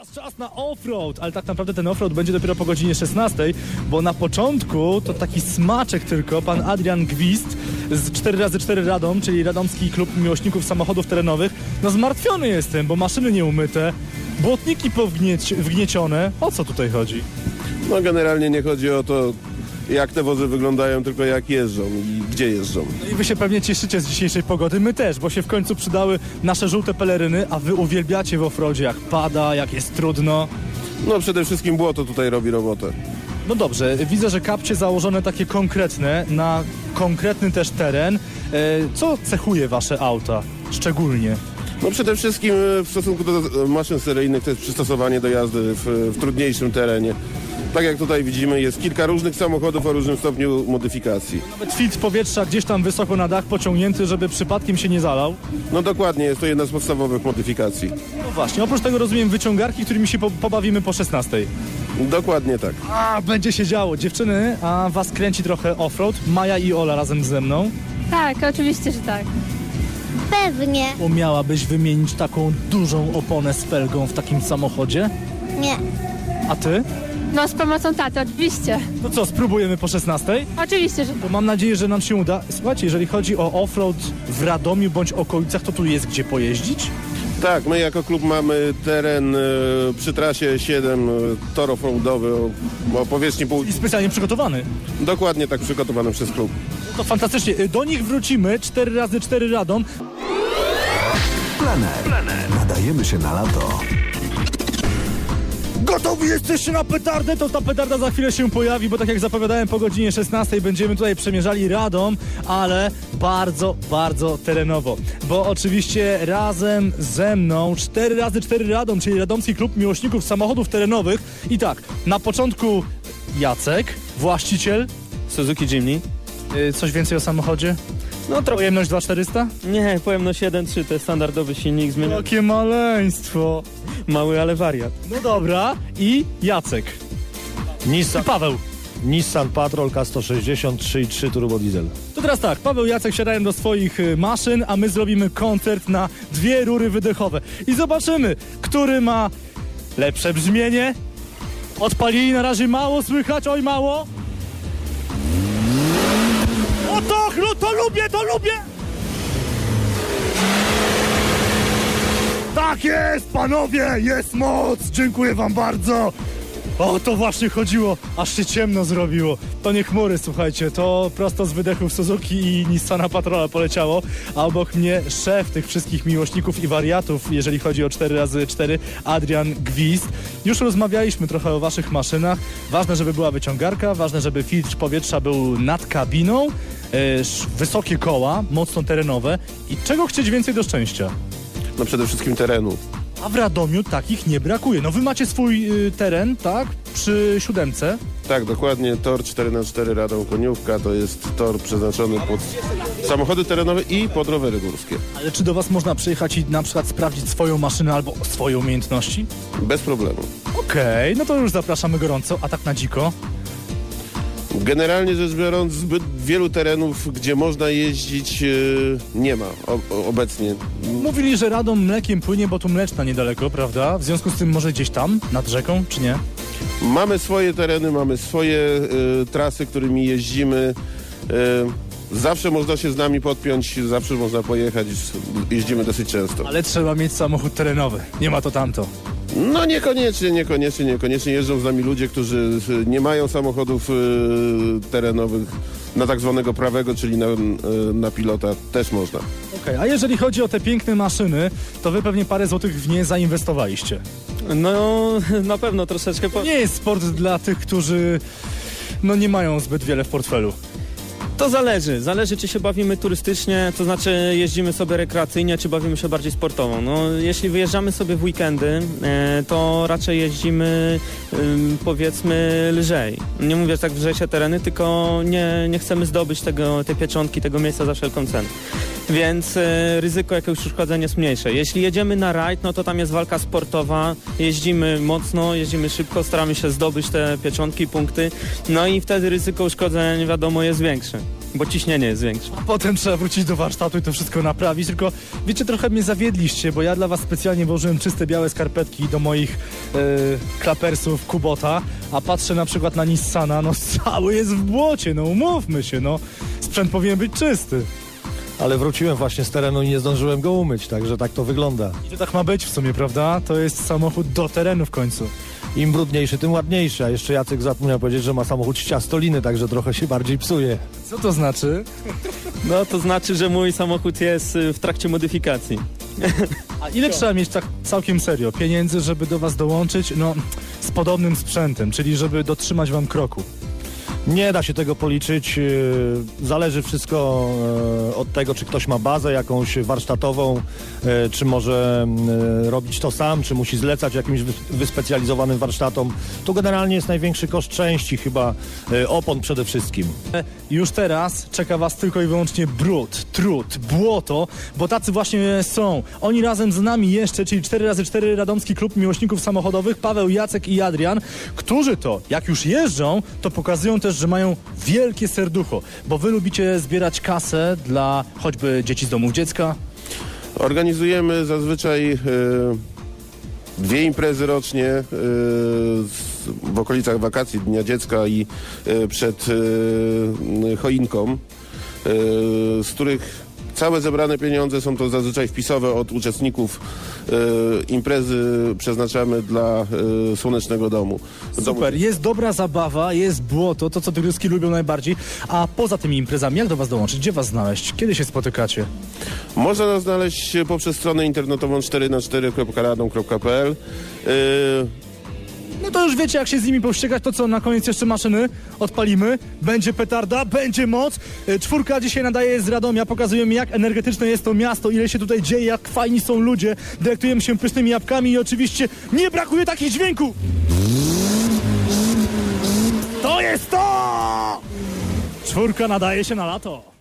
Czas na offroad, ale tak naprawdę ten offroad będzie dopiero po godzinie 16, bo na początku to taki smaczek tylko, pan Adrian Gwizd z 4x4 Radom, czyli Radomski Klub Miłośników Samochodów Terenowych. No zmartwiony jestem, bo maszyny nieumyte, błotniki wgniecione. O co tutaj chodzi? No generalnie nie chodzi o to, jak te wozy wyglądają, tylko jak jeżdżą i gdzie jeżdżą. No i wy się pewnie cieszycie z dzisiejszej pogody, my też, bo się w końcu przydały nasze żółte peleryny, a wy uwielbiacie w offroadzie, jak pada, jak jest trudno. No przede wszystkim błoto tutaj robi robotę. No dobrze, widzę, że kapcie założone takie konkretne, na konkretny też teren. Co cechuje wasze auta szczególnie? No przede wszystkim w stosunku do maszyn seryjnych to jest przystosowanie do jazdy w trudniejszym terenie. Tak jak tutaj widzimy, jest kilka różnych samochodów o różnym stopniu modyfikacji. Nawet filtr powietrza gdzieś tam wysoko na dach pociągnięty, żeby przypadkiem się nie zalał. No dokładnie, jest to jedna z podstawowych modyfikacji. No właśnie, oprócz tego rozumiem wyciągarki, którymi się pobawimy po 16. Dokładnie tak. A, będzie się działo. Dziewczyny, a was kręci trochę offroad? Maja i Ola razem ze mną. Tak, oczywiście, że tak. Pewnie. Umiałabyś wymienić taką dużą oponę z felgą w takim samochodzie? Nie. A ty? No z pomocą taty, oczywiście. No co, spróbujemy po 16? Oczywiście, że Bo mam nadzieję, że nam się uda. Słuchajcie, jeżeli chodzi o offroad w Radomiu bądź okolicach, to tu jest gdzie pojeździć? Tak, my jako klub mamy teren przy trasie 7, tor offroadowy o powierzchni pół... I specjalnie przygotowany. Dokładnie tak przygotowany przez klub. No to fantastycznie. Do nich wrócimy. 4x4 Radom. Plener. Nadajemy się na lato. Gotowi jesteście na petardę? To ta petarda za chwilę się pojawi, bo tak jak zapowiadałem, po godzinie 16 będziemy tutaj przemierzali Radom, ale bardzo, bardzo terenowo. Bo oczywiście razem ze mną 4x4 Radom, czyli Radomski Klub Miłośników Samochodów Terenowych. I tak, na początku Jacek, właściciel Suzuki Jimny. Coś więcej o samochodzie? No trochę. Pojemność 2400? Nie, pojemność 1.3 to jest standardowy silnik, zmieniony. Jakie maleństwo. Mały, ale wariat. No dobra, i Jacek. I Paweł. Nissan Patrol K160 3.3 turbo diesel. To teraz tak, Paweł i Jacek siadają do swoich maszyn, a my zrobimy koncert na 2 rury wydechowe. I zobaczymy, który ma lepsze brzmienie. Odpalili na razie mało, słychać, oj mało. O to lubię! Tak jest, panowie, jest moc, dziękuję wam bardzo. O, to właśnie chodziło, aż się ciemno zrobiło. To nie chmury, słuchajcie, to prosto z wydechów Suzuki i Nissana Patrola poleciało, a obok mnie szef tych wszystkich miłośników i wariatów, jeżeli chodzi o 4x4, Adrian Gwizd. Już rozmawialiśmy trochę o waszych maszynach. Ważne, żeby była wyciągarka, ważne, żeby filtr powietrza był nad kabiną, wysokie koła, mocno terenowe. I czego chcieć więcej do szczęścia? No przede wszystkim terenu. A w Radomiu takich nie brakuje. No wy macie swój teren, tak? Przy 7. Tak, dokładnie, tor 4x4 Radom Koniówka to jest tor przeznaczony pod samochody terenowe i pod rowery górskie. Ale czy do was można przyjechać i na przykład sprawdzić swoją maszynę albo swoje umiejętności? Bez problemu. Okej, no to już zapraszamy gorąco, a tak na dziko? Generalnie rzecz biorąc, zbyt wielu terenów, gdzie można jeździć, nie ma obecnie. Mówili, że Radom mlekiem płynie, bo tu Mleczna niedaleko, prawda? W związku z tym może gdzieś tam, nad rzeką, czy nie? Mamy swoje tereny, mamy swoje trasy, którymi jeździmy. Zawsze można się z nami podpiąć, zawsze można pojechać, jeździmy dosyć często. Ale trzeba mieć samochód terenowy, nie ma to tamto. No niekoniecznie jeżdżą z nami ludzie, którzy nie mają samochodów terenowych na tak zwanego prawego, czyli na pilota też można. Okej, a jeżeli chodzi o te piękne maszyny, to wy pewnie parę złotych w nie zainwestowaliście. No na pewno troszeczkę. To nie jest sport dla tych, którzy no nie mają zbyt wiele w portfelu. To zależy czy się bawimy turystycznie, to znaczy jeździmy sobie rekreacyjnie, czy bawimy się bardziej sportowo. No, jeśli wyjeżdżamy sobie w weekendy, to raczej jeździmy powiedzmy lżej. Nie mówię tak, że się tereny, tylko nie chcemy zdobyć tej pieczątki, tego miejsca za wszelką cenę. Więc ryzyko jakiegoś uszkodzenia jest mniejsze. Jeśli jedziemy na rajd, no to tam jest walka sportowa, jeździmy mocno, jeździmy szybko, staramy się zdobyć te pieczątki, punkty, no i wtedy ryzyko uszkodzenia, wiadomo, jest większe, bo ciśnienie jest większe. A potem trzeba wrócić do warsztatu i to wszystko naprawić, tylko wiecie, trochę mnie zawiedliście, bo ja dla was specjalnie włożyłem czyste białe skarpetki do moich klapersów Kubota, a patrzę na przykład na Nissana, no cały jest w błocie, no umówmy się, no sprzęt powinien być czysty. Ale wróciłem właśnie z terenu i nie zdążyłem go umyć, także tak to wygląda. I to tak ma być w sumie, prawda? To jest samochód do terenu w końcu. Im brudniejszy, tym ładniejszy, a jeszcze Jacek zapomniał powiedzieć, że ma samochód z ciastoliny, także trochę się bardziej psuje. Co to znaczy? No to znaczy, że mój samochód jest w trakcie modyfikacji. A ile trzeba mieć tak całkiem serio pieniędzy, żeby do was dołączyć, no z podobnym sprzętem, czyli żeby dotrzymać wam kroku? Nie da się tego policzyć, zależy wszystko od tego, czy ktoś ma bazę jakąś warsztatową, czy może robić to sam, czy musi zlecać jakimś wyspecjalizowanym warsztatom. To generalnie jest największy koszt części, chyba opon przede wszystkim. Już teraz czeka was tylko i wyłącznie brud, trud, błoto, bo tacy właśnie są. Oni razem z nami jeszcze, czyli 4x4 Radomski Klub Miłośników Samochodowych, Paweł, Jacek i Adrian, którzy to, jak już jeżdżą, to pokazują też, że mają wielkie serducho, bo wy lubicie zbierać kasę dla choćby dzieci z domów dziecka. Organizujemy zazwyczaj 2 imprezy rocznie w okolicach wakacji, Dnia Dziecka i przed choinką, z których całe zebrane pieniądze są to zazwyczaj wpisowe od uczestników imprezy przeznaczamy dla Słonecznego Domu. Super, jest dobra zabawa, jest błoto, to co tygryski lubią najbardziej, a poza tymi imprezami, jak do was dołączyć? Gdzie was znaleźć? Kiedy się spotykacie? Można nas znaleźć poprzez stronę internetową 4x4.radom.pl. No to już wiecie, jak się z nimi pościgać, to co, na koniec jeszcze maszyny odpalimy, będzie petarda, będzie moc. 4 dzisiaj nadaje z Radomia, pokazujemy, jak energetyczne jest to miasto, ile się tutaj dzieje, jak fajni są ludzie, delektujemy się pysznymi jabłkami i oczywiście nie brakuje takich dźwięków. To jest to! 4 nadaje się na lato.